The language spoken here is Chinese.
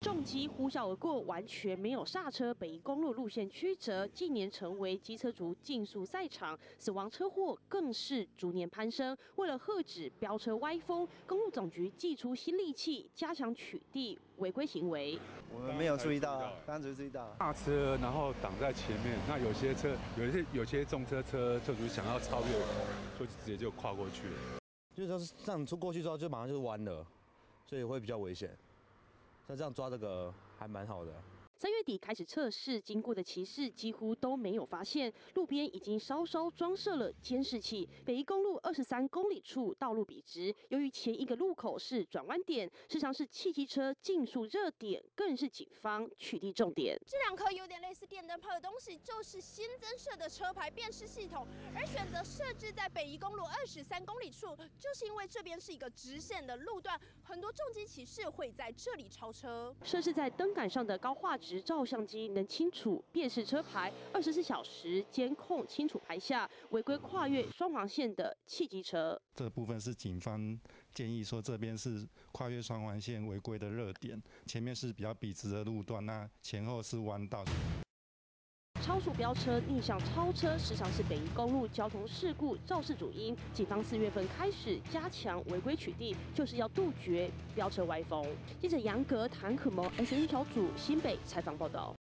重机呼啸而过，完全没有刹车，北宜公路路线曲折，近年成为机车族竞速赛场，死亡车祸更是逐年攀升。为了遏止飙车歪风，公路总局祭出新利器，加强取缔违规行为。 我们没有注意到啊，刚刚只是注意到大车，然后挡在前面，那有些重车主想要超越，就直接就跨过去了。 就是说是这样出过去之后，就马上就是弯了，所以会比较危险。像这样抓这个还蛮好的。 3月底开始测试，经过的骑士几乎都没有发现，路边已经稍稍装设了监视器。北宜公路23公里处道路笔直，由于前一个路口是转弯点，时常是汽机车竞速热点，更是警方取缔重点。 这2颗有点类似电灯泡的东西，就是新增设的车牌辨识系统，而选择设置在北宜公路23公里处，就是因为这边是一个直线的路段，很多重机骑士会在这里超车。 设置在灯杆上的高画质照相机能清楚辨识车牌，24小时监控清楚拍下违规跨越双黄线的汽机车。 这部分是警方建议说，这边是跨越双黄线违规的热点，前面是比较笔直的路段，那前后是弯道。 超速飙车、逆向超车，时常是北宜公路交通事故肇事主因。警方4月份开始加强违规取缔，就是要杜绝飙车歪风。记者杨格、谭可萌 SN 小组新北采访报道。